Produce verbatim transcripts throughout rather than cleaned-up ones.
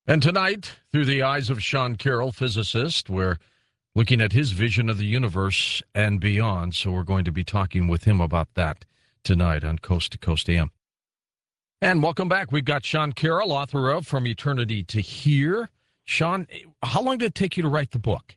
And tonight, through the eyes of Sean Carroll, physicist, we're looking at his vision of the universe and beyond. So we're going to be talking with him about that tonight on Coast to Coast A M. And welcome back. We've got Sean Carroll, author of From Eternity to Here. Sean, how long did it take you to write the book?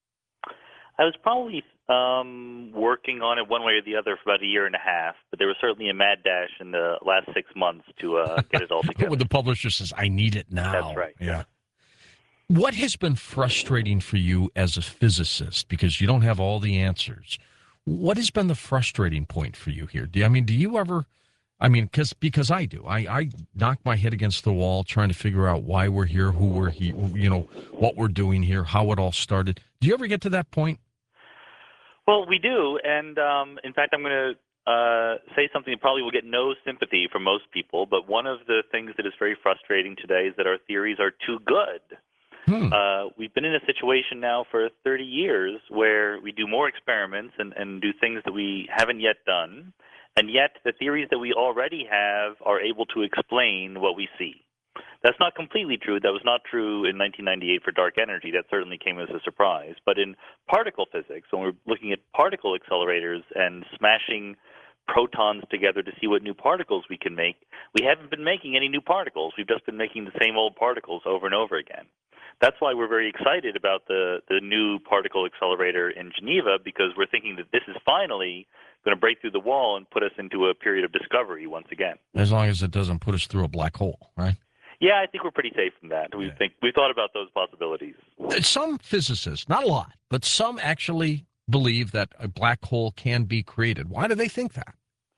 I was probably um, working on it one way or the other for about a year and a half, but there was certainly a mad dash in the last six months to uh, get it all together. When the publisher says, I need it now. That's right. Yeah. What has been frustrating for you as a physicist, because you don't have all the answers? What has been the frustrating point for you here? Do you, I mean, do you ever, I mean, cause, because I do. I, I knock my head against the wall trying to figure out why we're here, who we're here, you know, what we're doing here, how it all started. Do you ever get to that point? Well, we do, and um, in fact, I'm going to uh, say something that probably will get no sympathy from most people, but one of the things that is very frustrating today is that our theories are too good. Hmm. Uh, we've been in a situation now for thirty years where we do more experiments and, and do things that we haven't yet done, and yet the theories that we already have are able to explain what we see. That's not completely true. That was not true in nineteen ninety-eight for dark energy. That certainly came as a surprise. But in particle physics, when we're looking at particle accelerators and smashing protons together to see what new particles we can make, we haven't been making any new particles. We've just been making the same old particles over and over again. That's why we're very excited about the, the new particle accelerator in Geneva, because we're thinking that this is finally going to break through the wall and put us into a period of discovery once again. As long as it doesn't put us through a black hole, right? Yeah, I think we're pretty safe from that. We Yeah. think we thought about those possibilities. Some physicists, not a lot, but some actually believe that a black hole can be created. Why do they think that?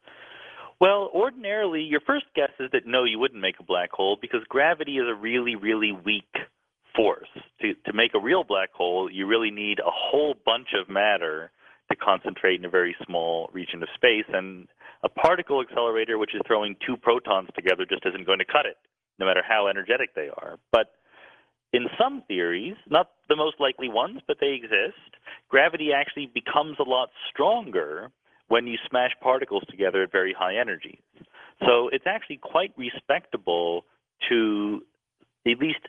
Well, ordinarily, your first guess is that no, you wouldn't make a black hole because gravity is a really, really weak force. To, to make a real black hole, you really need a whole bunch of matter to concentrate in a very small region of space, and a particle accelerator, which is throwing two protons together, just isn't going to cut it, no matter how energetic they are. But in some theories, not the most likely ones, but they exist, gravity actually becomes a lot stronger when you smash particles together at very high energies. So it's actually quite respectable to at least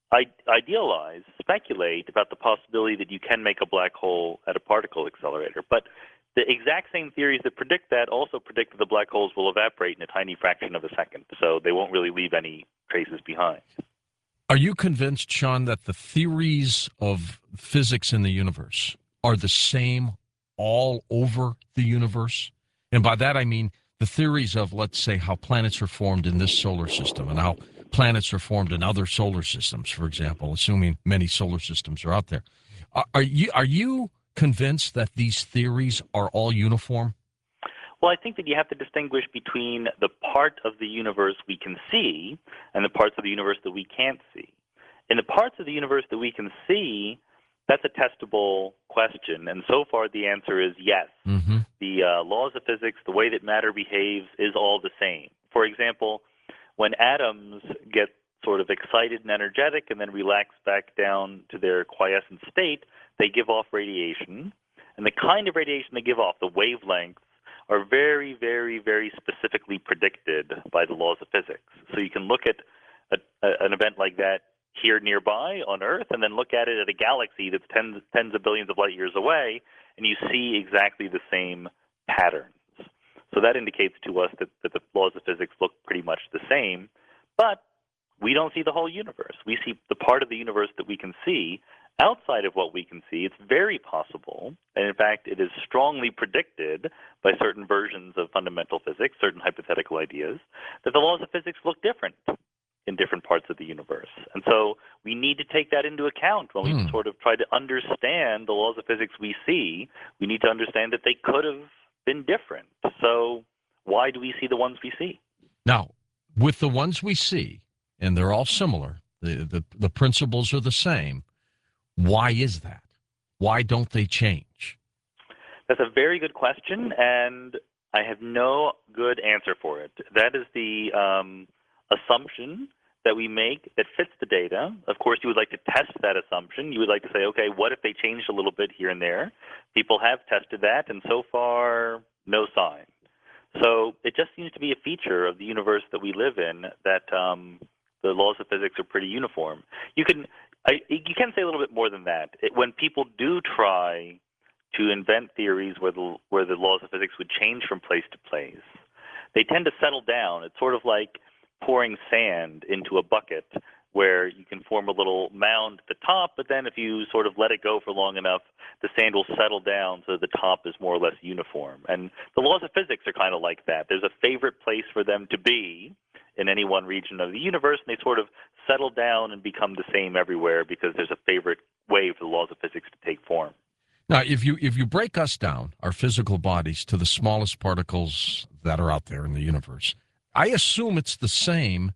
idealize, speculate about the possibility that you can make a black hole at a particle accelerator. But the exact same theories that predict that also predict that the black holes will evaporate in a tiny fraction of a second, so they won't really leave any traces behind. Are you convinced, Sean, that the theories of physics in the universe are the same all over the universe? And by that I mean the theories of, let's say, how planets are formed in this solar system and how planets are formed in other solar systems, for example, assuming many solar systems are out there. Are, are you are you convinced that these theories are all uniform? Well, I think that you have to distinguish between the part of the universe we can see and the parts of the universe that we can't see. In the parts of the universe that we can see, that's a testable question, and so far the answer is yes. Mm-hmm. The uh, laws of physics, the way that matter behaves, is all the same. For example, when atoms get sort of excited and energetic and then relax back down to their quiescent state, they give off radiation. And the kind of radiation they give off, the wavelengths, are very, very, very specifically predicted by the laws of physics. So you can look at a, a, an event like that here nearby on Earth and then look at it at a galaxy that's tens, tens of billions of light years away, and you see exactly the same patterns. So that indicates to us that, that the laws of physics look pretty much the same, but we don't see the whole universe. We see the part of the universe that we can see. Outside of what we can see, it's very possible, and in fact it is strongly predicted by certain versions of fundamental physics, certain hypothetical ideas, that the laws of physics look different in different parts of the universe. And so we need to take that into account when we Hmm. sort of try to understand the laws of physics we see. We need to understand that they could have been different. So why do we see the ones we see? Now, with the ones we see, and they're all similar, the, the, the principles are the same, why is that? Why don't they change? That's a very good question, and I have no good answer for it. That is the um, assumption that we make that fits the data. Of course, you would like to test that assumption. You would like to say, okay, what if they changed a little bit here and there? People have tested that, and so far, no sign. So it just seems to be a feature of the universe that we live in that um, The laws of physics are pretty uniform. You can I, you can say a little bit more than that. It, when people do try to invent theories where the where the laws of physics would change from place to place, they tend to settle down. It's sort of like pouring sand into a bucket where you can form a little mound at the top, but then if you sort of let it go for long enough, the sand will settle down so the top is more or less uniform. And the laws of physics are kind of like that. There's a favorite place for them to be in any one region of the universe, and they sort of settle down and become the same everywhere because there's a favorite way for the laws of physics to take form. Now, if you if you break us down, our physical bodies, to the smallest particles that are out there in the universe, I assume it's the same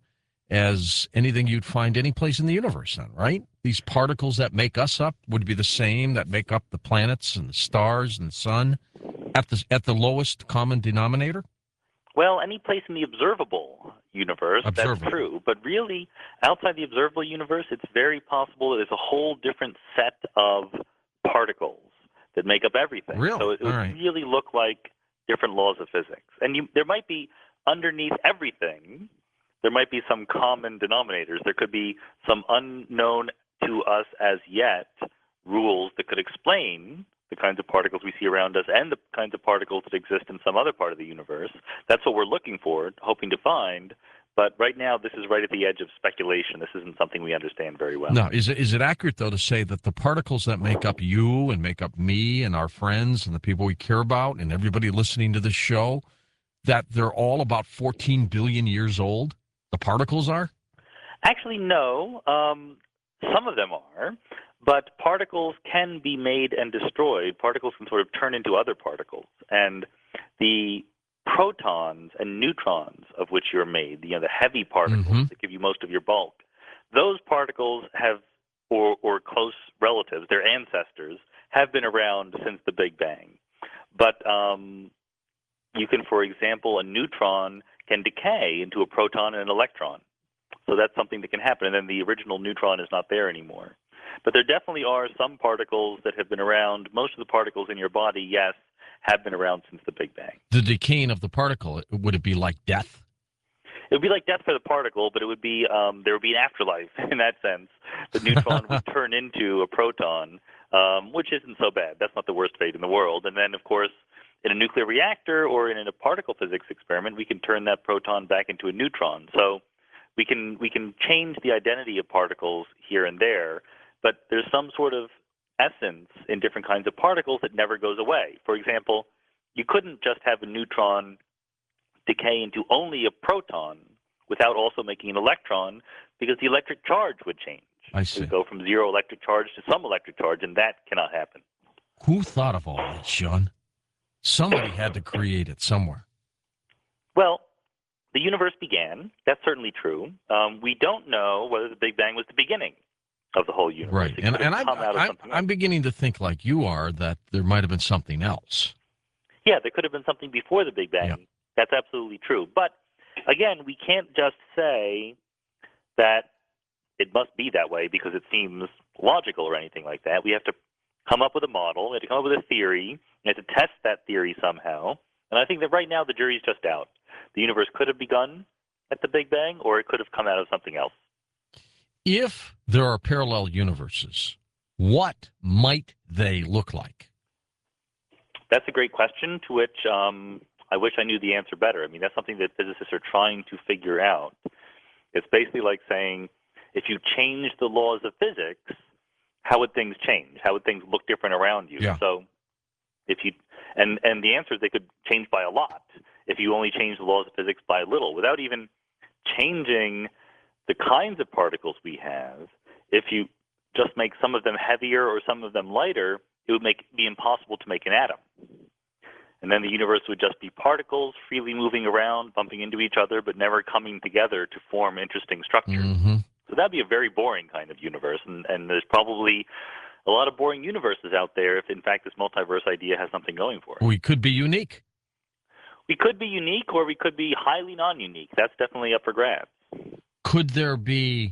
as anything you'd find any place in the universe then, right? These particles that make us up would be the same that make up the planets and the stars and the sun at the, at the lowest common denominator? Well, any place in the observable universe, Observable. That's true. But really, outside the observable universe, it's very possible that there's a whole different set of particles that make up everything. Really? So it, it would right. really look like different laws of physics. And you, there might be, underneath everything, there might be some common denominators. There could be some unknown to us as yet rules that could explain the kinds of particles we see around us and the kinds of particles that exist in some other part of the universe. That's what we're looking for, hoping to find. But right now, this is right at the edge of speculation. This isn't something we understand very well. Now, is it, is it accurate, though, to say that the particles that make up you and make up me and our friends and the people we care about and everybody listening to this show, that they're all about fourteen billion years old? The particles are? Actually, no. Um, some of them are. But particles can be made and destroyed. Particles can sort of turn into other particles. And the protons and neutrons of which you're made, you know, the heavy particles mm-hmm. that give you most of your bulk, those particles have, or, or close relatives, their ancestors, have been around since the Big Bang. But um, you can, for example, a neutron can decay into a proton and an electron. So that's something that can happen. And then the original neutron is not there anymore. But there definitely are some particles that have been around. Most of the particles in your body, yes, have been around since the Big Bang. The decaying of the particle, would it be like death? It would be like death for the particle, but it would be um, there would be an afterlife in that sense. The neutron would turn into a proton, um, which isn't so bad. That's not the worst fate in the world. And then, of course, in a nuclear reactor or in a particle physics experiment, we can turn that proton back into a neutron. So we can we can change the identity of particles here and there. But there's some sort of essence in different kinds of particles that never goes away. For example, you couldn't just have a neutron decay into only a proton without also making an electron, because the electric charge would change. I see. It would go from zero electric charge to some electric charge, and that cannot happen. Who thought of all this, Sean? Somebody had to create it somewhere. Well, the universe began. That's certainly true. Um, we don't know whether the Big Bang was the beginning of the whole universe. Right, and, and I'm, I'm, I'm beginning to think like you are that there might have been something else. Yeah, there could have been something before the Big Bang. Yeah. That's absolutely true. But, again, we can't just say that it must be that way because it seems logical or anything like that. We have to come up with a model. We have to come up with a theory. We have to test that theory somehow. And I think that right now the jury's just out. The universe could have begun at the Big Bang, or it could have come out of something else. If there are parallel universes, what might they look like? That's a great question to which um, I wish I knew the answer better. I mean, that's something that physicists are trying to figure out. It's basically like saying, if you change the laws of physics, how would things change? How would things look different around you? Yeah. So if you and, and the answer is they could change by a lot if you only change the laws of physics by a little, without even changing the kinds of particles we have. If you just make some of them heavier or some of them lighter, it would make be impossible to make an atom. And then the universe would just be particles freely moving around, bumping into each other, but never coming together to form interesting structures. Mm-hmm. So that'd be a very boring kind of universe, and, and there's probably a lot of boring universes out there if, in fact, this multiverse idea has something going for it. We could be unique. We could be unique, or we could be highly non-unique. That's definitely up for grabs. Could there be,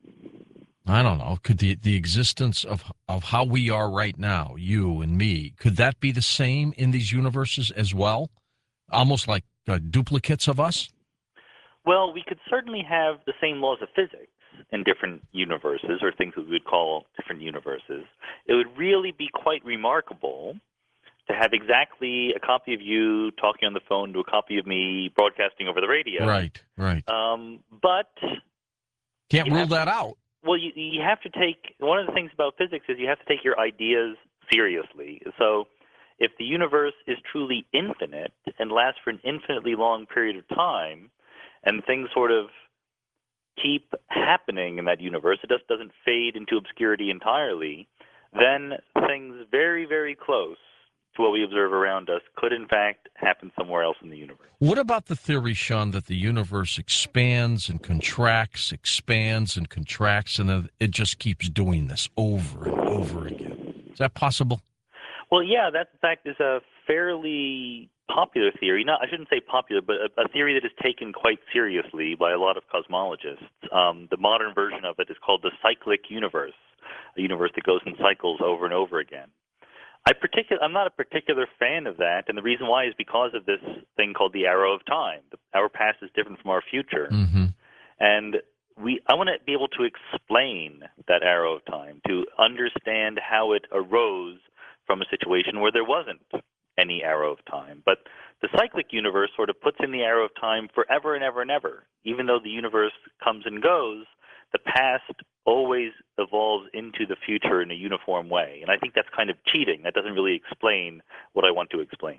I don't know, could the, the existence of, of how we are right now, you and me, could that be the same in these universes as well? Almost like uh, duplicates of us? Well, we could certainly have the same laws of physics in different universes, or things that we would call different universes. It would really be quite remarkable to have exactly a copy of you talking on the phone to a copy of me broadcasting over the radio. Right, right. Um, but Can't you rule have that to, out. well, you, you have to take, one of the things about physics is you have to take your ideas seriously. So if the universe is truly infinite and lasts for an infinitely long period of time, and things sort of keep happening in that universe, it just doesn't fade into obscurity entirely, then things very, very close to what we observe around us could in fact happen somewhere else in the universe. What about the theory, Sean, that the universe expands and contracts, expands and contracts, and then it just keeps doing this over and over again? Is that possible? Well, yeah, that in fact is a fairly popular theory. Not, I shouldn't say popular, but a, a theory that is taken quite seriously by a lot of cosmologists. Um, the modern version of it is called the cyclic universe, a universe that goes in cycles over and over again. I particular, I'm not a particular fan of that, and the reason why is because of this thing called the arrow of time. Our past is different from our future, Mm-hmm. and we. I want to be able to explain that arrow of time, to understand how it arose from a situation where there wasn't any arrow of time. But the cyclic universe sort of puts in the arrow of time forever and ever and ever. Even though the universe comes and goes, the past always evolves into the future in a uniform way. And I think that's kind of cheating. That doesn't really explain what I want to explain.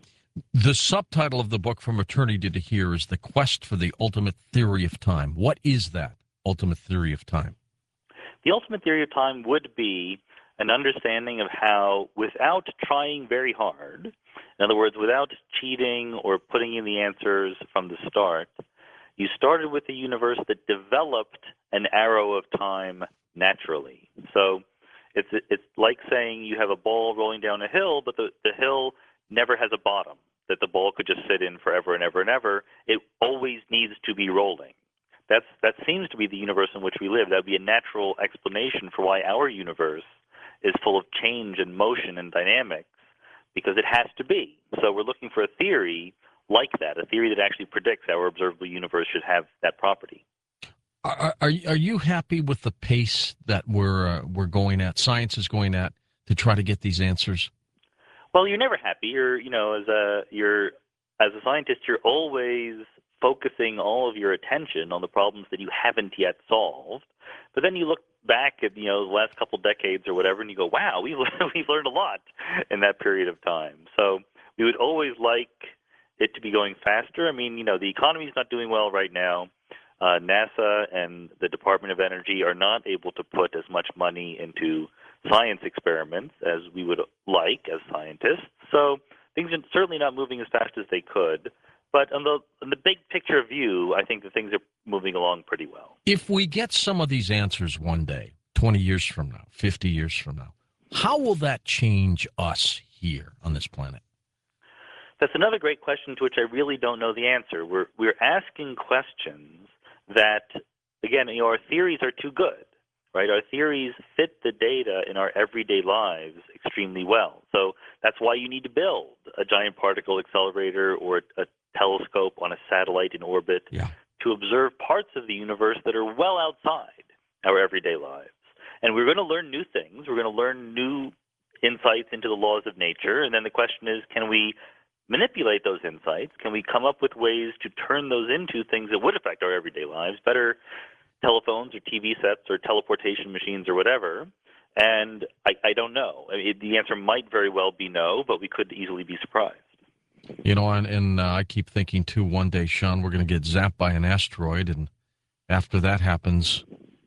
The subtitle of the book, From Eternity to Here, is The Quest for the Ultimate Theory of Time. What is that ultimate theory of time? The ultimate theory of time would be an understanding of how, without trying very hard, in other words, without cheating or putting in the answers from the start, you started with a universe that developed an arrow of time naturally. So it's it's like saying you have a ball rolling down a hill, but the, the hill never has a bottom that the ball could just sit in forever and ever and ever. It always needs to be rolling. That's that seems to be the universe in which we live. That would be a natural explanation for why our universe is full of change and motion and dynamics, because it has to be. So we're looking for a theory like that, a theory that actually predicts our observable universe should have that property. Are, are, are you happy with the pace that we're uh, we're going at, science is going at, to try to get these answers? Well, you're never happy. You're, you know, as a you're as a scientist, you're always focusing all of your attention on the problems that you haven't yet solved. But then you look back at, you know, the last couple decades or whatever, and you go, wow, we've we've learned a lot in that period of time. So we would always like it to be going faster. I mean, you know, the economy's not doing well right now. Uh, NASA and the Department of Energy are not able to put as much money into science experiments as we would like as scientists. So things are certainly not moving as fast as they could. But on the, on the big picture view, I think that things are moving along pretty well. If we get some of these answers one day, twenty years from now, fifty years from now, how will that change us here on this planet? That's another great question to which I really don't know the answer. We're we're asking questions that, again, you know, our theories are too good, right? Our theories fit the data in our everyday lives extremely well. So that's why you need to build a giant particle accelerator or a telescope on a satellite in orbit yeah. to observe parts of the universe that are well outside our everyday lives. And we're going to learn new things. We're going to learn new insights into the laws of nature. And then the question is, can we manipulate those insights? Can we come up with ways to turn those into things that would affect our everyday lives, better telephones or T V sets or teleportation machines or whatever? And I, I don't know. I mean, the answer might very well be no, but we could easily be surprised. You know, and, and uh, I keep thinking, too, one day, Sean, we're going to get zapped by an asteroid, and after that happens,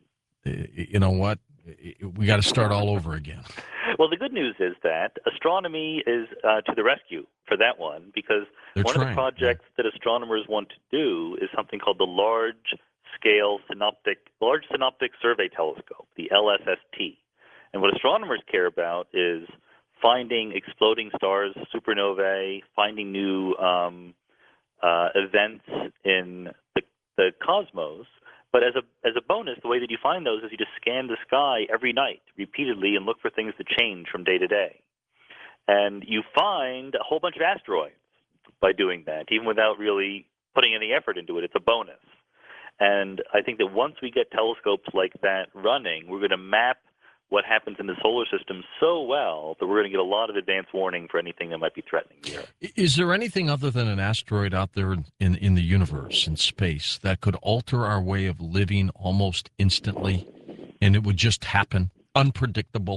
you know what? We got to start all over again. Well, the good news is that astronomy is uh, to the rescue for that one, because They're one trying, of the projects yeah. that astronomers want to do is something called the Large Scale Synoptic Large Synoptic Survey Telescope, the L S S T. And what astronomers care about is finding exploding stars, supernovae, finding new um, uh, events in the, the cosmos. But as a as a bonus, the way that you find those is you just scan the sky every night repeatedly and look for things that change from day to day. And you find a whole bunch of asteroids by doing that, even without really putting any effort into it. It's a bonus. And I think that once we get telescopes like that running, we're going to map what happens in the solar system so well that we're going to get a lot of advance warning for anything that might be threatening the Earth. Is there anything other than an asteroid out there in, in the universe, in space, that could alter our way of living almost instantly, and it would just happen, unpredictable?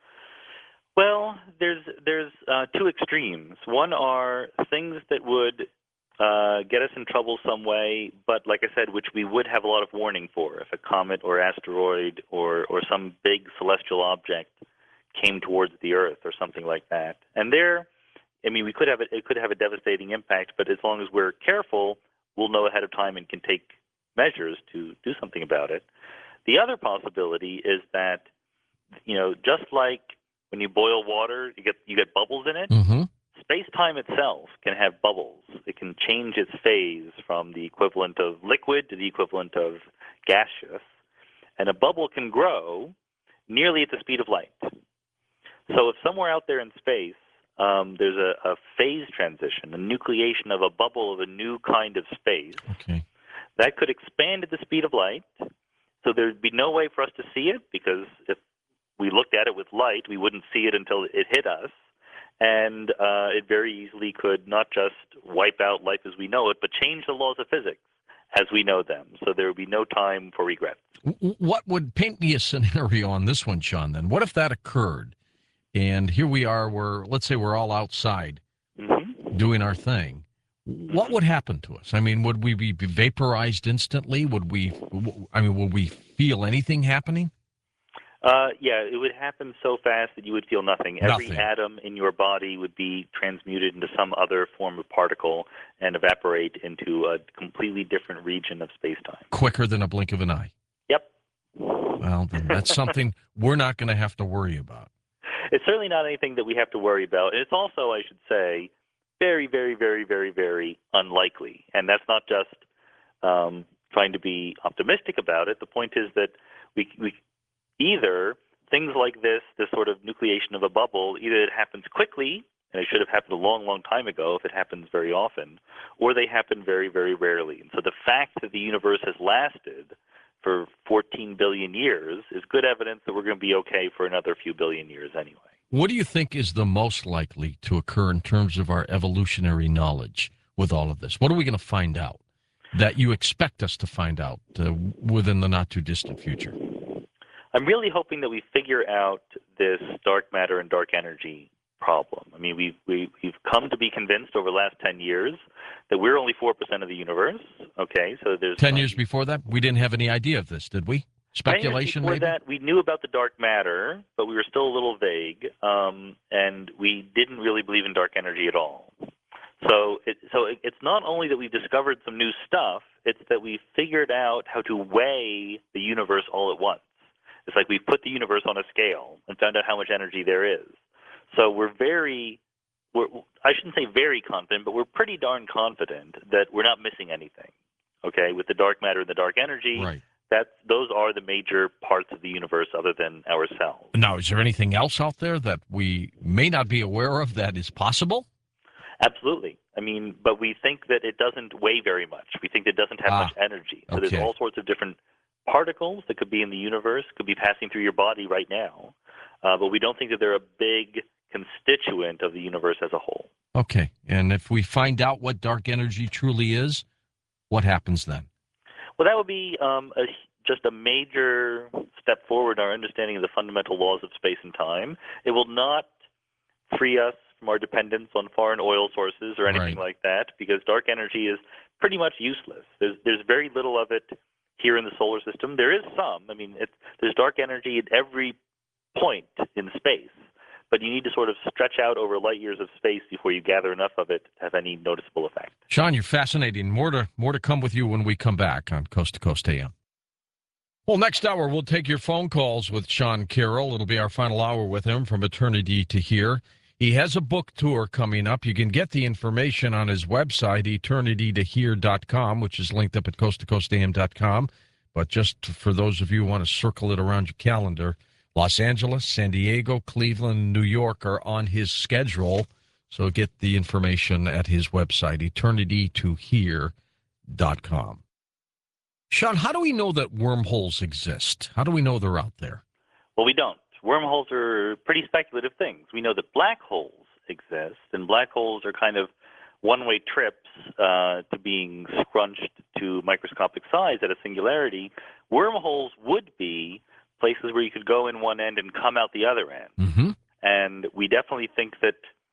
Well, there's there's uh, two extremes. One are things that would uh, get us in trouble some way, but like I said, which we would have a lot of warning for if a comet or asteroid or, or some big celestial object came towards the Earth or something like that. And there, I mean, we could have a, it could have a devastating impact, but as long as we're careful, we'll know ahead of time and can take measures to do something about it. The other possibility is that, you know, just like when you boil water, you get you get bubbles in it. Mm-hmm. Space-time itself can have bubbles. It can change its phase from the equivalent of liquid to the equivalent of gaseous. And a bubble can grow nearly at the speed of light. So if somewhere out there in space um, there's a, a phase transition, a nucleation of a bubble of a new kind of space, okay, that could expand at the speed of light. So there'd be no way for us to see it, because if we looked at it with light, we wouldn't see it until it hit us. And uh, it very easily could not just wipe out life as we know it, but change the laws of physics as we know them. So there would be no time for regrets. What would paint me a scenario on this one, Sean, then? What if that occurred? And here we are, we're, let's say we're all outside mm-hmm. doing our thing. What would happen to us? I mean, would we be vaporized instantly? Would we, I mean, would we feel anything happening? Uh, yeah, it would happen so fast that you would feel nothing. Every nothing. atom in your body would be transmuted into some other form of particle and evaporate into a completely different region of space-time. Quicker than a blink of an eye. Yep. Well, then that's something we're not going to have to worry about. It's certainly not anything that we have to worry about. And it's also, I should say, very, very, very, very, very unlikely. And that's not just um, trying to be optimistic about it. The point is that we we either things like this, this sort of nucleation of a bubble, either it happens quickly, and it should have happened a long, long time ago if it happens very often, or they happen very, very rarely. And so the fact that the universe has lasted for fourteen billion years is good evidence that we're going to be okay for another few billion years anyway. What do you think is the most likely to occur in terms of our evolutionary knowledge with all of this? What are we going to find out that you expect us to find out uh, within the not-too-distant future? I'm really hoping that we figure out this dark matter and dark energy problem. I mean, we've, we, we've come to be convinced over the last ten years that we're only four percent of the universe. Okay, so there's... ten years before that, we didn't have any idea of this, did we? Speculation, before maybe? that, we knew about the dark matter, but we were still a little vague, um, and we didn't really believe in dark energy at all. So, it, so it, it's not only that we've discovered some new stuff, it's that we've figured out how to weigh the universe all at once. It's like we've put the universe on a scale and found out how much energy there is. So we're very, we're, I shouldn't say very confident, but we're pretty darn confident that we're not missing anything, okay, with the dark matter and the dark energy. Right. That, those are the major parts of the universe other than ourselves. Now, is there anything else out there that we may not be aware of that is possible? Absolutely. I mean, but we think that it doesn't weigh very much. We think it doesn't have ah, much energy. So okay. There's all sorts of different particles that could be in the universe, could be passing through your body right now. Uh, but we don't think that they're a big constituent of the universe as a whole. Okay. And if we find out what dark energy truly is, what happens then? Well, that would be um, a, just a major step forward in our understanding of the fundamental laws of space and time. It will not free us from our dependence on foreign oil sources or anything right. like that, because dark energy is pretty much useless. There's, there's very little of it here in the solar system. There is some. I mean, it's, there's dark energy at every point in space, but you need to sort of stretch out over light years of space before you gather enough of it to have any noticeable effect. Sean, you're fascinating. More to more to come with you when we come back on Coast to Coast A M. Well, next hour, we'll take your phone calls with Sean Carroll. It'll be our final hour with him, From Eternity to Here. He has a book tour coming up. You can get the information on his website, eternity to here dot com, which is linked up at coast to coast a m dot com. But just for those of you who want to circle it around your calendar, Los Angeles, San Diego, Cleveland, New York are on his schedule. So get the information at his website, eternity to here dot com. Sean, how do we know that wormholes exist? How do we know they're out there? Well, we don't. Wormholes are pretty speculative things. We know that black holes exist, and black holes are kind of one-way trips uh, to being scrunched to microscopic size at a singularity. Wormholes would be places where you could go in one end and come out the other end. Mm-hmm. And we definitely think that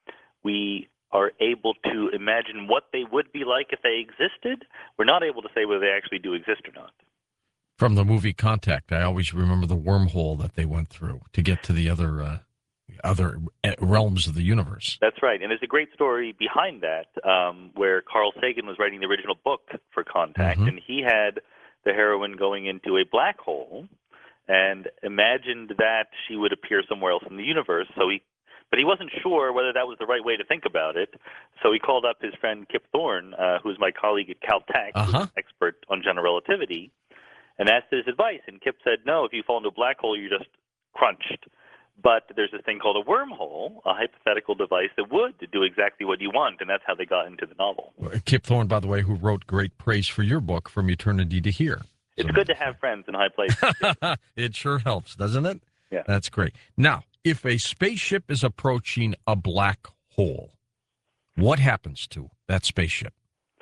we are able to imagine what they would be like if they existed. We're not able to say whether they actually do exist or not. From the movie Contact, I always remember the wormhole that they went through to get to the other uh, other realms of the universe. That's right. And there's a great story behind that um, where Carl Sagan was writing the original book for Contact, Mm-hmm. and he had the heroine going into a black hole and imagined that she would appear somewhere else in the universe. So he, but he wasn't sure whether that was the right way to think about it. So he called up his friend Kip Thorne, uh, who's my colleague at Caltech, Uh-huh. who's an expert on general relativity, and asked his advice. And Kip said, no, if you fall into a black hole, you're just crunched. But there's this thing called a wormhole, a hypothetical device that would do exactly what you want, and that's how they got into the novel. Kip Thorne, by the way, who wrote great praise for your book, From Eternity to Here. It's So- good to have friends in high places. It sure helps, doesn't it? Yeah. That's great. Now, if a spaceship is approaching a black hole, what happens to that spaceship?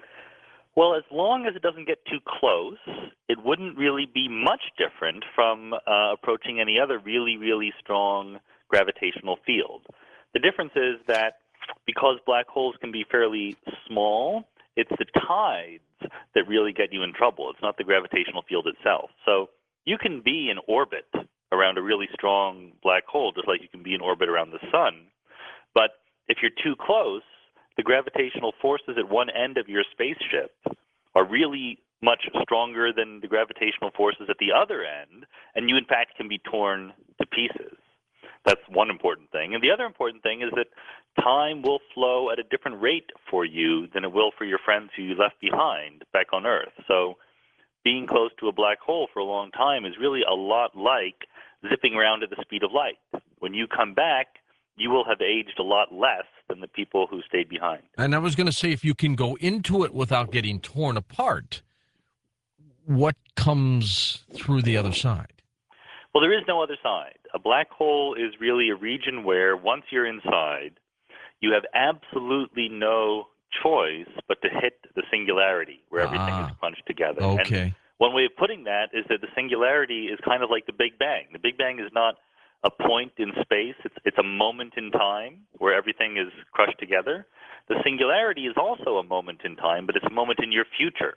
Well, as long as it doesn't get too close, it wouldn't really be much different from uh, approaching any other really, really strong gravitational field. The difference is that because black holes can be fairly small, it's the tides that really get you in trouble. It's not the gravitational field itself. So you can be in orbit around a really strong black hole, just like you can be in orbit around the sun. But if you're too close, the gravitational forces at one end of your spaceship are really much stronger than the gravitational forces at the other end, and you, in fact, can be torn to pieces. That's one important thing. And the other important thing is that time will flow at a different rate for you than it will for your friends who you left behind back on Earth. So being close to a black hole for a long time is really a lot like zipping around at the speed of light. When you come back, you will have aged a lot less than the people who stayed behind. And I was going to say, if you can go into it without getting torn apart, what comes through the other side? Well, there is no other side. A black hole is really a region where once you're inside, you have absolutely no choice but to hit the singularity where everything Ah, is crunched together. And Okay. one way of putting that is that the singularity is kind of like the Big Bang. The Big Bang is not a point in space. It's, it's a moment in time where everything is crushed together. The singularity is also a moment in time, but it's a moment in your future.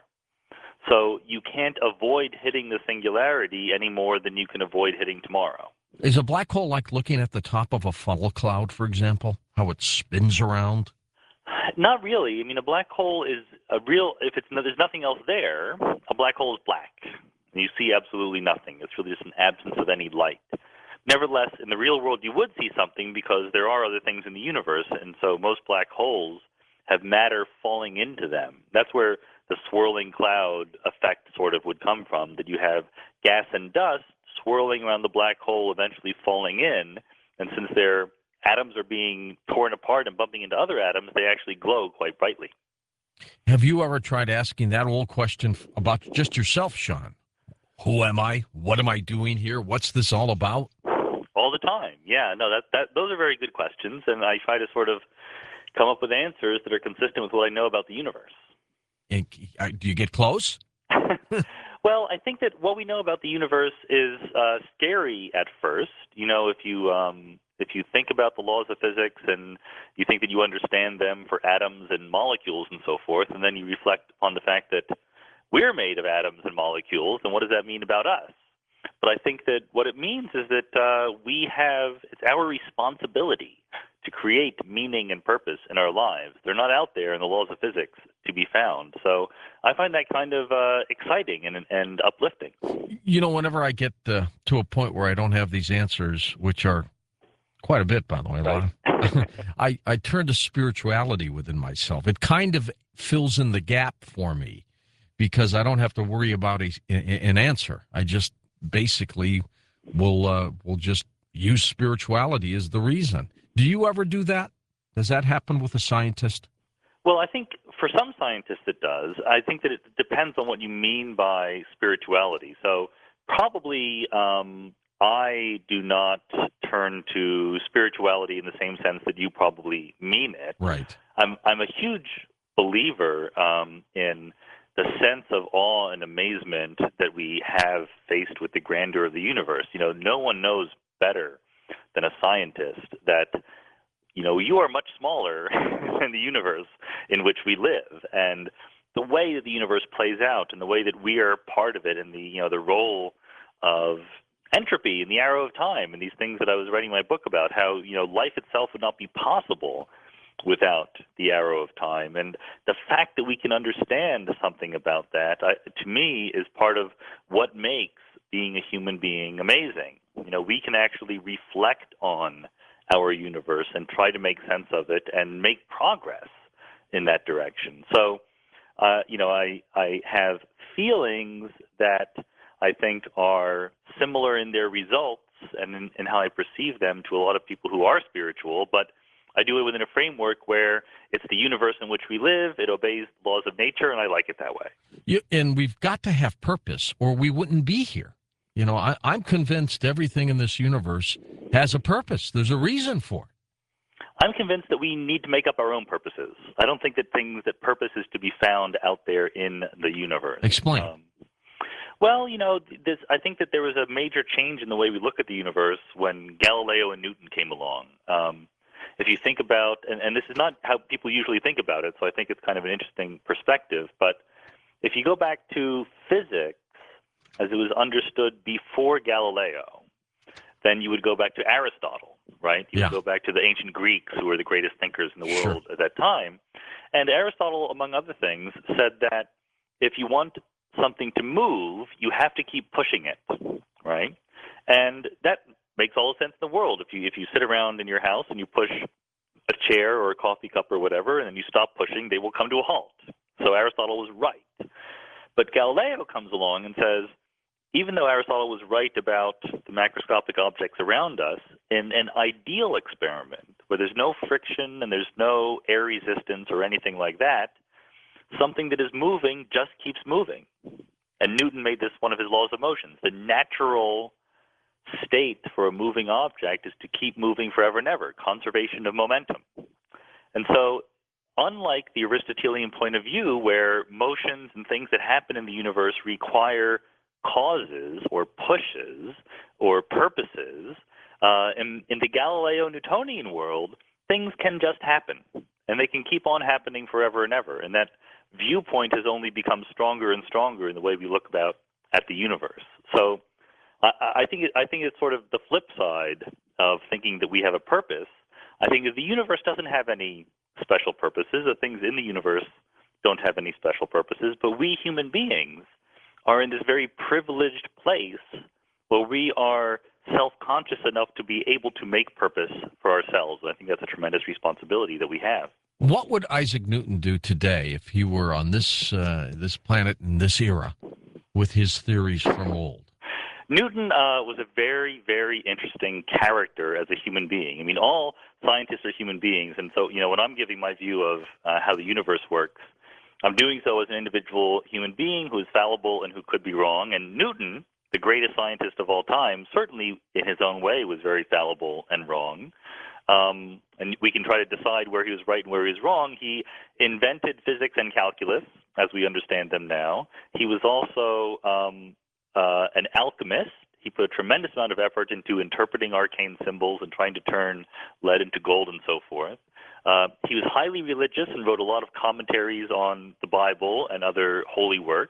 So you can't avoid hitting the singularity any more than you can avoid hitting tomorrow. Is a black hole like looking at the top of a funnel cloud, for example, how it spins around? Not really. I mean, a black hole is a real, if it's there's nothing else there, a black hole is black. And you see absolutely nothing. It's really just an absence of any light. Nevertheless, in the real world, you would see something because there are other things in the universe, and so most black holes have matter falling into them. That's where the swirling cloud effect sort of would come from, that you have gas and dust swirling around the black hole, eventually falling in, and since their atoms are being torn apart and bumping into other atoms, they actually glow quite brightly. Have you ever tried asking that old question about just yourself, Sean? Who am I? What am I doing here? What's this all about? All the time. Yeah, no, that, that those are very good questions, and I try to sort of come up with answers that are consistent with what I know about the universe. And, uh, do you get close? Well, I think that what we know about the universe is uh, scary at first. You know, if you um, if you think about the laws of physics and you think that you understand them for atoms and molecules and so forth, and then you reflect on the fact that we're made of atoms and molecules, and what does that mean about us? But I think that what it means is that uh, we have, it's our responsibility to create meaning and purpose in our lives. They're not out there in the laws of physics to be found. So I find that kind of uh, exciting and, and uplifting. You know, whenever I get uh, to a point where I don't have these answers, which are quite a bit, by the way, a lot, I, I turn to spirituality within myself. It kind of fills in the gap for me because I don't have to worry about a, an answer. I just basically will uh, will just use spirituality as the reason. Do you ever do that? Does that happen with a scientist? Well, I think for some scientists it does. I think that it depends on what you mean by spirituality. So probably um, I do not turn to spirituality in the same sense that you probably mean it. Right. I'm I'm a huge believer um, in the sense of awe and amazement that we have faced with the grandeur of the universe. You know, no one knows better than a scientist that, you know, you are much smaller than the universe in which we live, and the way that the universe plays out, and the way that we are part of it, and the you know the role of entropy and the arrow of time, and these things that I was writing my book about, how you know life itself would not be possible without the arrow of time, and the fact that we can understand something about that, I, to me, is part of what makes being a human being amazing. You know, we can actually reflect on our universe and try to make sense of it and make progress in that direction. So, uh, you know, I, I have feelings that I think are similar in their results and in, in how I perceive them to a lot of people who are spiritual, but I do it within a framework where it's the universe in which we live, it obeys the laws of nature, and I like it that way. You, and we've got to have purpose, or we wouldn't be here. You know, I, I'm convinced everything in this universe has a purpose. There's a reason for it. I'm convinced that we need to make up our own purposes. I don't think that things that purpose is to be found out there in the universe. Explain. Um, well, you know, this, I think that there was a major change in the way we look at the universe when Galileo and Newton came along. Um, if you think about, and, and this is not how people usually think about it, so I think it's kind of an interesting perspective, but if you go back to physics as it was understood before Galileo, then you would go back to Aristotle, right? You yeah. would go back to the ancient Greeks, who were the greatest thinkers in the world sure. at that time. And Aristotle, among other things, said that if you want something to move, you have to keep pushing it, right? And that makes all the sense in the world. If you if you sit around in your house and you push a chair or a coffee cup or whatever, and then you stop pushing, they will come to a halt. So Aristotle was right. But Galileo comes along and says, even though Aristotle was right about the macroscopic objects around us, in an ideal experiment where there's no friction and there's no air resistance or anything like that, something that is moving just keeps moving. And Newton made this one of his laws of motion. The natural state for a moving object is to keep moving forever and ever, conservation of momentum. And so, unlike the Aristotelian point of view, where motions and things that happen in the universe require causes or pushes or purposes, uh, in, in the Galileo-Newtonian world, things can just happen, and they can keep on happening forever and ever. And that viewpoint has only become stronger and stronger in the way we look about at the universe. So I, I think it, I think it's sort of the flip side of thinking that we have a purpose. I think that the universe doesn't have any special purposes. The things in the universe don't have any special purposes, but we human beings are in this very privileged place where we are self-conscious enough to be able to make purpose for ourselves. I think that's a tremendous responsibility that we have. What would Isaac Newton do today if he were on this uh, this planet in this era with his theories from old? Newton uh, was a very, very interesting character as a human being. I mean, all scientists are human beings, and so, you know, when I'm giving my view of uh, how the universe works, I'm doing so as an individual human being who is fallible and who could be wrong. And Newton, the greatest scientist of all time, certainly in his own way was very fallible and wrong. Um, and we can try to decide where he was right and where he was wrong. He invented physics and calculus as we understand them now. He was also um, uh, an alchemist. He put a tremendous amount of effort into interpreting arcane symbols and trying to turn lead into gold and so forth. Uh, he was highly religious and wrote a lot of commentaries on the Bible and other holy works.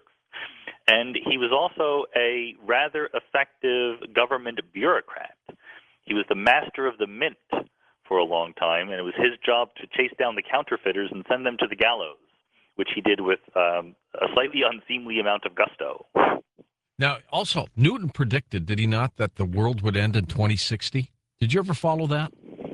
And he was also a rather effective government bureaucrat. He was the master of the mint for a long time, and it was his job to chase down the counterfeiters and send them to the gallows, which he did with um, a slightly unseemly amount of gusto. Now, also, Newton predicted, did he not, that the world would end in twenty sixty? Did you ever follow that?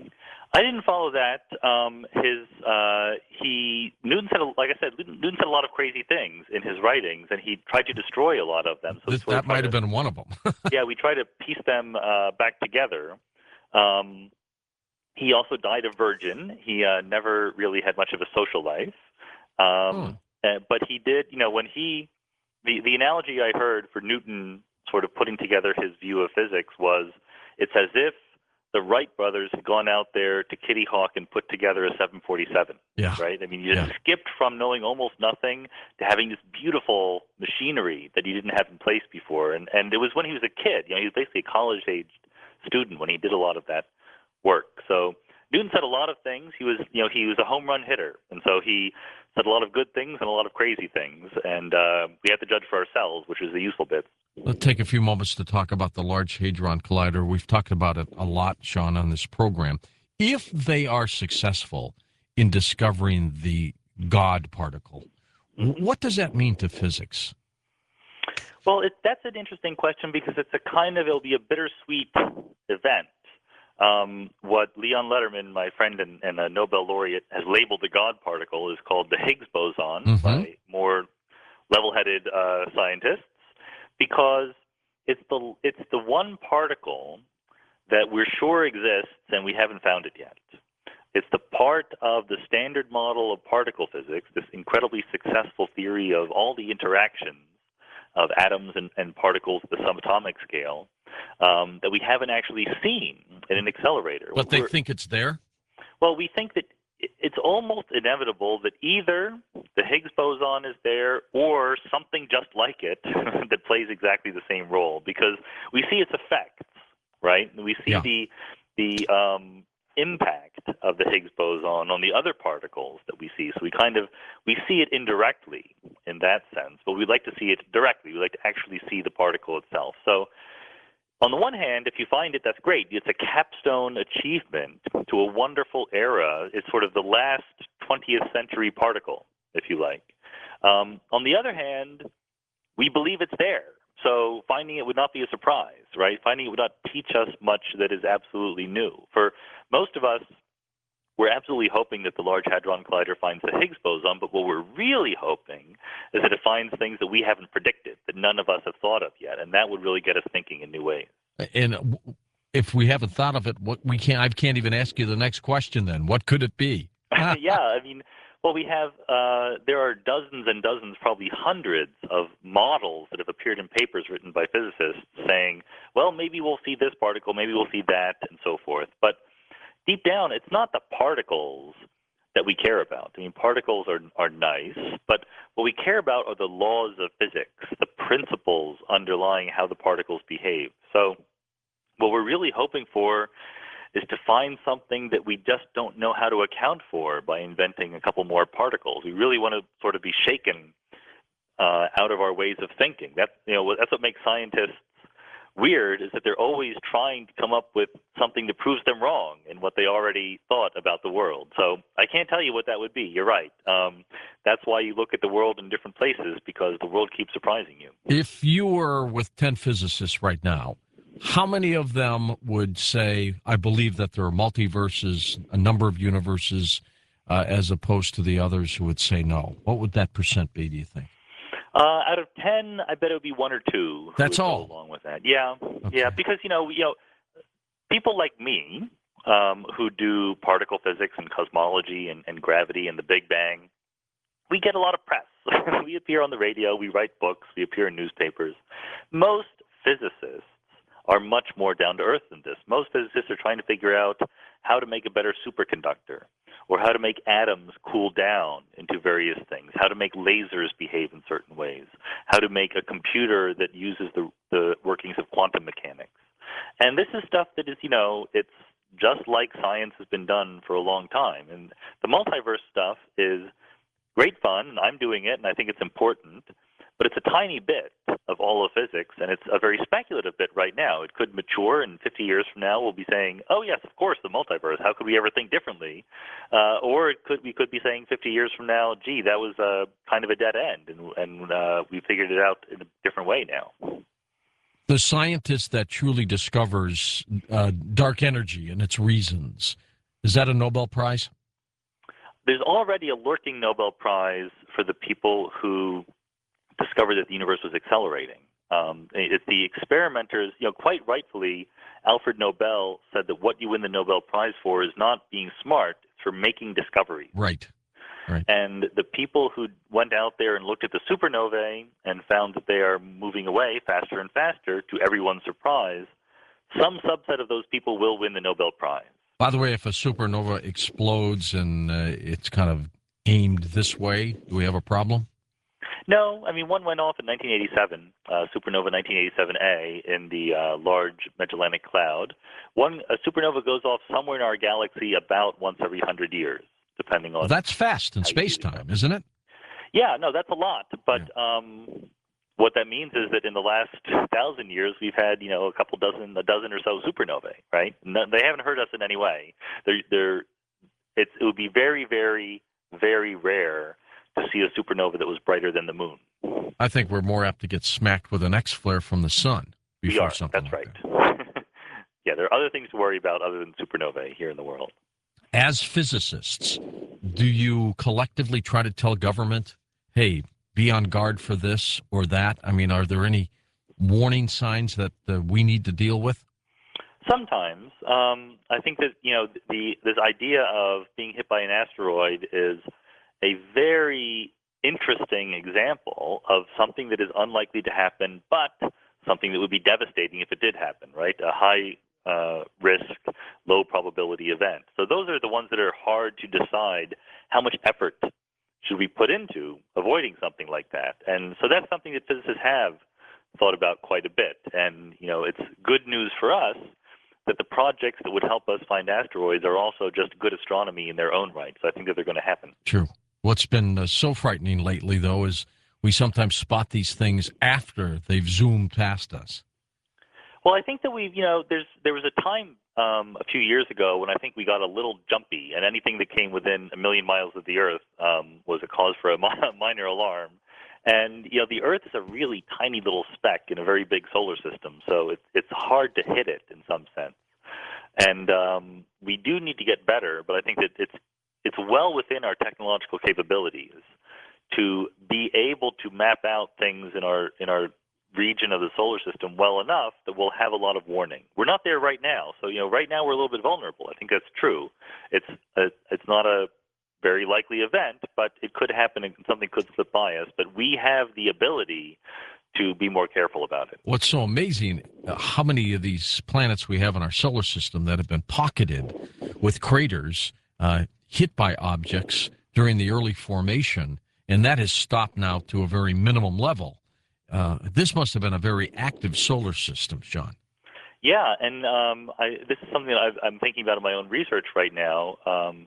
I didn't follow that. Um, his uh, he Newton said, like I said, Newton said a lot of crazy things in his writings, and he tried to destroy a lot of them. So this, that might have been one of them. Yeah, we try to piece them uh, back together. Um, he also died a virgin. He uh, never really had much of a social life. Um, uh, but he did, you know, when he, the, the analogy I heard for Newton sort of putting together his view of physics was, it's as if the Wright brothers had gone out there to Kitty Hawk and put together a seven forty-seven. Yeah. Right? I mean, you just Yeah. skipped from knowing almost nothing to having this beautiful machinery that you didn't have in place before. And and it was when he was a kid. You know, he was basically a college-aged student when he did a lot of that work. So Newton said a lot of things. He was, you know, he was a home run hitter, and so he said a lot of good things and a lot of crazy things. And uh, we have to judge for ourselves, which is the useful bit. Let's take a few moments to talk about the Large Hadron Collider. We've talked about it a lot, Sean, on this program. If they are successful in discovering the God particle, what does that mean to physics? Well, it, that's an interesting question because it's a kind of, it'll be a bittersweet event. Um, what Leon Lederman, my friend and, and a Nobel laureate, has labeled the God particle is called the Higgs boson mm-hmm. by more level-headed uh, scientists, because it's the it's the one particle that we're sure exists and we haven't found it yet. It's the part of the standard model of particle physics, this incredibly successful theory of all the interactions of atoms and, and particles at the subatomic scale, um, that we haven't actually seen in an accelerator. But they We're, think it's there? Well, we think that it's almost inevitable that either the Higgs boson is there or something just like it that plays exactly the same role, because we see its effects, right? We see yeah. the the um, impact of the Higgs boson on the other particles that we see. So we kind of we see it indirectly in that sense, but we'd like to see it directly. We'd like to actually see the particle itself. So on the one hand, if you find it, that's great. It's a capstone achievement to a wonderful era. It's sort of the last twentieth century particle, if you like. Um, on the other hand, we believe it's there. So finding it would not be a surprise, right? Finding it would not teach us much that is absolutely new. For most of us, we're absolutely hoping that the Large Hadron Collider finds the Higgs boson, but what we're really hoping is that it finds things that we haven't predicted, that none of us have thought of yet, and that would really get us thinking in new ways. And if we haven't thought of it, what we can't, I can't even ask you the next question then. What could it be? Yeah, I mean, well, we have, uh, there are dozens and dozens, probably hundreds of models that have appeared in papers written by physicists saying, well, maybe we'll see this particle, maybe we'll see that, and so forth. But deep down, it's not the particles that we care about. I mean, particles are are nice, but what we care about are the laws of physics, the principles underlying how the particles behave. So what we're really hoping for is to find something that we just don't know how to account for by inventing a couple more particles. We really want to sort of be shaken uh, out of our ways of thinking. That, you know, that's what makes scientists weird, is that they're always trying to come up with something that proves them wrong in what they already thought about the world. So I can't tell you what that would be. You're right. Um, that's why you look at the world in different places, because the world keeps surprising you. If you were with ten physicists right now, how many of them would say, I believe that there are multiverses, a number of universes, uh, as opposed to the others who would say no? What would that percent be, do you think? Uh, out of ten, I bet it would be one or two. Who That's would all. Go along with that, yeah, okay. yeah. Because you know, you know, people like me um, who do particle physics and cosmology and, and gravity and the Big Bang, we get a lot of press. We appear on the radio, we write books, we appear in newspapers. Most physicists are much more down to earth than this. Most physicists are trying to figure out how to make a better superconductor, or how to make atoms cool down into various things, how to make lasers behave in certain ways, how to make a computer that uses the, the workings of quantum mechanics. And this is stuff that is, you know, it's just like science has been done for a long time. And the multiverse stuff is great fun, and I'm doing it, and I think it's important, but it's a tiny bit of all of physics, and it's a very speculative bit right now. It could mature, and fifty years from now we'll be saying, oh, yes, of course, the multiverse. How could we ever think differently? Uh, or it could we could be saying fifty years from now, gee, that was uh, kind of a dead end, and, and uh, we figured it out in a different way now. The scientist that truly discovers uh, dark energy and its reasons, is that a Nobel Prize? There's already a lurking Nobel Prize for the people who discovered that the universe was accelerating. Um, it's the experimenters, you know, quite rightfully, Alfred Nobel said that what you win the Nobel Prize for is not being smart, it's for making discoveries. Right. Right. And the people who went out there and looked at the supernovae and found that they are moving away faster and faster, to everyone's surprise, some subset of those people will win the Nobel Prize. By the way, if a supernova explodes and uh, it's kind of aimed this way, do we have a problem? No, I mean, one went off in nineteen eighty-seven, uh, supernova nineteen eighty-seven A in the uh, Large Magellanic Cloud. One a supernova goes off somewhere in our galaxy about once every hundred years, depending on. Well, that's fast in space-time, isn't it? Yeah, no, that's a lot. But yeah. um, what that means is that in the last thousand years, we've had, you know, a couple dozen, a dozen or so supernovae, right? No, they haven't hurt us in any way. They're, they're, it's, it would be very, very, very rare to see a supernova that was brighter than the moon. I think we're more apt to get smacked with an X-flare from the sun before we are. something That's like right. That. Yeah, there are other things to worry about other than supernovae here in the world. As physicists, do you collectively try to tell government, hey, be on guard for this or that? I mean, are there any warning signs that uh, we need to deal with? Sometimes. Um, I think that, you know, the this idea of being hit by an asteroid is a very interesting example of something that is unlikely to happen, but something that would be devastating if it did happen, right? A high uh, risk, low probability event. So those are the ones that are hard to decide how much effort should we put into avoiding something like that. And so that's something that physicists have thought about quite a bit. And, you know, it's good news for us that the projects that would help us find asteroids are also just good astronomy in their own right. So I think that they're going to happen. True. What's been uh, so frightening lately, though, is we sometimes spot these things after they've zoomed past us. Well, I think that we've, you know, there's there was a time um, a few years ago when I think we got a little jumpy, and anything that came within a million miles of the Earth um, was a cause for a minor alarm. And, you know, the Earth is a really tiny little speck in a very big solar system, so it's it's hard to hit it in some sense. And um, we do need to get better, but I think that it's it's well within our technological capabilities to be able to map out things in our in our region of the solar system well enough that we'll have a lot of warning. We're not there right now, so you know, right now we're a little bit vulnerable. I think that's true. It's a, it's not a very likely event, but it could happen and something could slip by us. But we have the ability to be more careful about it. What's so amazing, uh, how many of these planets we have in our solar system that have been pocketed with craters uh, hit by objects during the early formation, and that has stopped now to a very minimum level. Uh, this must have been a very active solar system, John. Yeah, and um, I, this is something that I've, I'm thinking about in my own research right now. Um,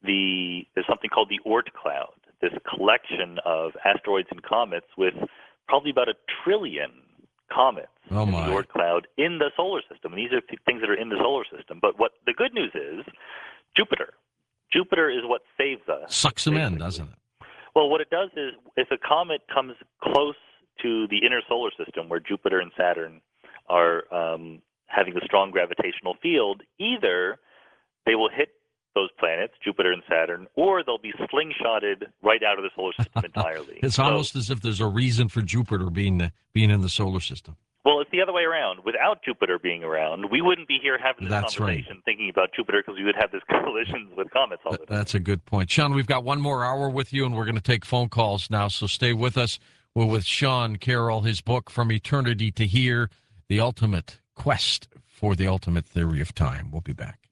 the there's something called the Oort cloud, this collection of asteroids and comets with probably about a trillion comets oh in my. the Oort cloud in the solar system. And these are th- things that are in the solar system. But what the good news is, Jupiter. Jupiter is what saves us. Sucks them in, doesn't it? Well, what it does is if a comet comes close to the inner solar system where Jupiter and Saturn are um, having a strong gravitational field, either they will hit those planets, Jupiter and Saturn, or they'll be slingshotted right out of the solar system entirely. It's so, almost as if there's a reason for Jupiter being the, being in the solar system. Well, it's the other way around. Without Jupiter being around, we wouldn't be here having this That's conversation right. thinking about Jupiter because we would have this collisions with comets all the time. That's a good point. Sean, we've got one more hour with you, and we're going to take phone calls now, so stay with us. We're with Sean Carroll, his book, From Eternity to Here, The Ultimate Quest for the Ultimate Theory of Time. We'll be back.